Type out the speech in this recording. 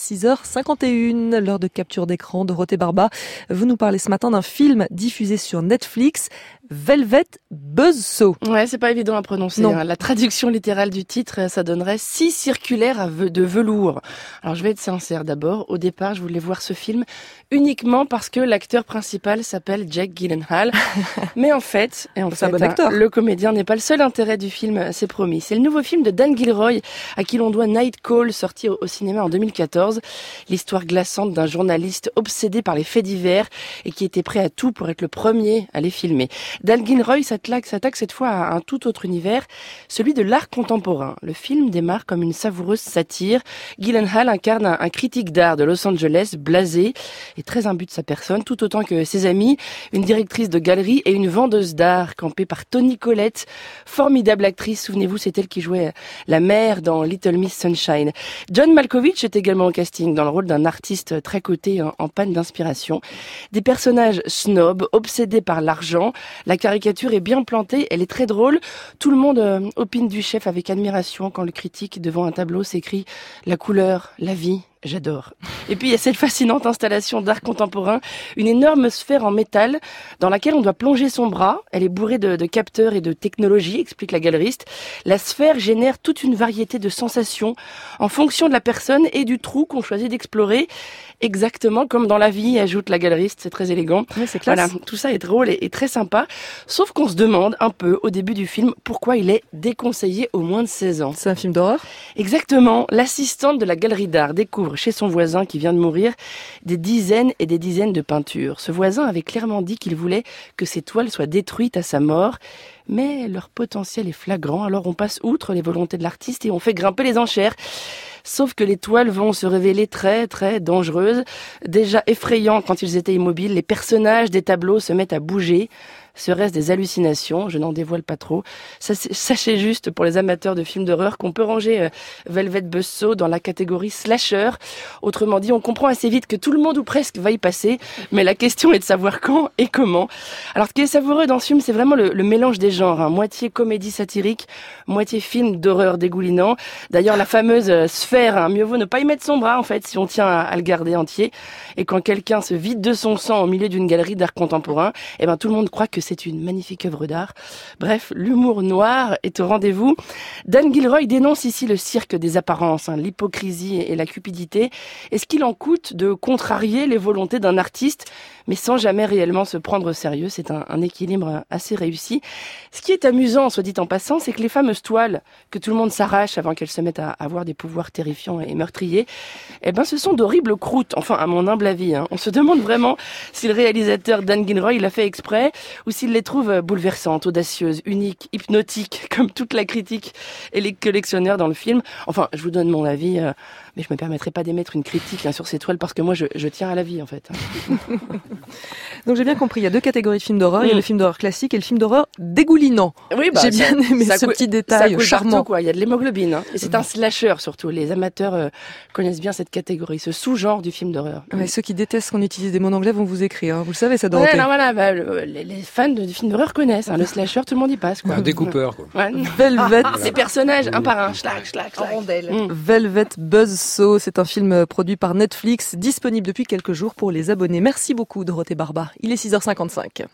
6h51, l'heure de capture d'écran. Dorothée Barba, vous nous parlez ce matin d'un film diffusé sur Netflix, Velvet Buzzsaw. Ouais, c'est pas évident à prononcer. Hein. La traduction littérale du titre, ça donnerait 6 circulaires de velours. Alors je vais être sincère d'abord. Au départ, je voulais voir ce film uniquement parce que l'acteur principal s'appelle Jake Gyllenhaal. Mais en fait, le comédien n'est pas le seul intérêt du film, c'est promis. C'est le nouveau film de Dan Gilroy, à qui l'on doit Night Call, sorti au cinéma en 2014. L'histoire glaçante d'un journaliste obsédé par les faits divers et qui était prêt à tout pour être le premier à les filmer. Dan Gilroy s'attaque cette fois à un tout autre univers, celui de l'art contemporain. Le film démarre comme une savoureuse satire. Gyllenhaal incarne un critique d'art de Los Angeles, blasé et très imbu de sa personne, tout autant que ses amis, une directrice de galerie et une vendeuse d'art, campée par Toni Collette, formidable actrice. Souvenez-vous, c'est elle qui jouait la mère dans Little Miss Sunshine. John Malkovich est également au casting, dans le rôle d'un artiste très coté en panne d'inspiration. Des personnages snobs, obsédés par l'argent. La caricature est bien plantée, elle est très drôle. Tout le monde opine du chef avec admiration quand le critique, devant un tableau, s'écrie « La couleur, la vie ». J'adore. Et puis il y a cette fascinante installation d'art contemporain, une énorme sphère en métal dans laquelle on doit plonger son bras. Elle est bourrée de capteurs et de technologies, explique la galeriste. La sphère génère toute une variété de sensations en fonction de la personne et du trou qu'on choisit d'explorer. Exactement comme dans la vie, ajoute la galeriste, c'est très élégant. Oui, c'est classe. Voilà, tout ça est drôle et très sympa. Sauf qu'on se demande un peu au début du film pourquoi il est déconseillé aux moins de 16 ans. C'est un film d'horreur ? Exactement. L'assistante de la galerie d'art découvre chez son voisin qui vient de mourir des dizaines et des dizaines de peintures. Ce voisin avait clairement dit qu'il voulait que ces toiles soient détruites à sa mort. Mais leur potentiel est flagrant, alors on passe outre les volontés de l'artiste et on fait grimper les enchères. Sauf que les toiles vont se révéler très très dangereuses. Déjà effrayants quand ils étaient immobiles, les personnages des tableaux se mettent à bouger. Serait-ce des hallucinations ? Je n'en dévoile pas trop. Sachez juste, pour les amateurs de films d'horreur, qu'on peut ranger Velvet Buzzsaw dans la catégorie slasher. Autrement dit, on comprend assez vite que tout le monde ou presque va y passer, mais la question est de savoir quand et comment. Alors, ce qui est savoureux dans ce film, c'est vraiment le mélange des genres, hein. Moitié comédie satirique, moitié film d'horreur dégoulinant. D'ailleurs, la fameuse sphère, hein, mieux vaut ne pas y mettre son bras, en fait, si on tient à le garder entier. Et quand quelqu'un se vide de son sang au milieu d'une galerie d'art contemporain, eh ben, tout le monde croit que c'est une magnifique œuvre d'art. Bref, l'humour noir est au rendez-vous. Dan Gilroy dénonce ici le cirque des apparences, hein, l'hypocrisie et la cupidité. Est-ce qu'il en coûte de contrarier les volontés d'un artiste, mais sans jamais réellement se prendre au sérieux? C'est un équilibre assez réussi. Ce qui est amusant, soit dit en passant, c'est que les fameuses toiles que tout le monde s'arrache avant qu'elles se mettent à avoir des pouvoirs terrifiants et meurtriers, eh ben, ce sont d'horribles croûtes. Enfin, à mon humble avis, hein. On se demande vraiment si le réalisateur Dan Gilroy l'a fait exprès ou s'il les trouve bouleversantes, audacieuses, uniques, hypnotiques, comme toute la critique et les collectionneurs dans le film. Enfin, je vous donne mon avis, mais je me permettrai pas d'émettre une critique sur ces toiles parce que moi, je tiens à la vie, en fait. Donc j'ai bien compris, il y a deux catégories de films d'horreur. Il y a le film d'horreur classique et le film d'horreur dégoulinant. Oui, j'ai bien aimé ce petit détail charmant. Partout, quoi. Il y a de l'hémoglobine, hein. Et c'est un slasher surtout. Les amateurs connaissent bien cette catégorie, ce sous-genre du film d'horreur. Ouais, ceux qui détestent qu'on utilise des mots en anglais vont vous écrire. Hein. Vous le savez, ça Dorothée. Ouais, voilà, les fans du film d'horreur connaissent. Hein. Le slasher, tout le monde y passe, quoi. Un découpeur, quoi. Ouais. Velvet. Ces personnages, un par un, schlac. En rondelle. Velvet Buzzsaw, c'est un film produit par Netflix, disponible depuis quelques jours pour les abonnés. Merci beaucoup Dorothée Barba. Il est 6h55.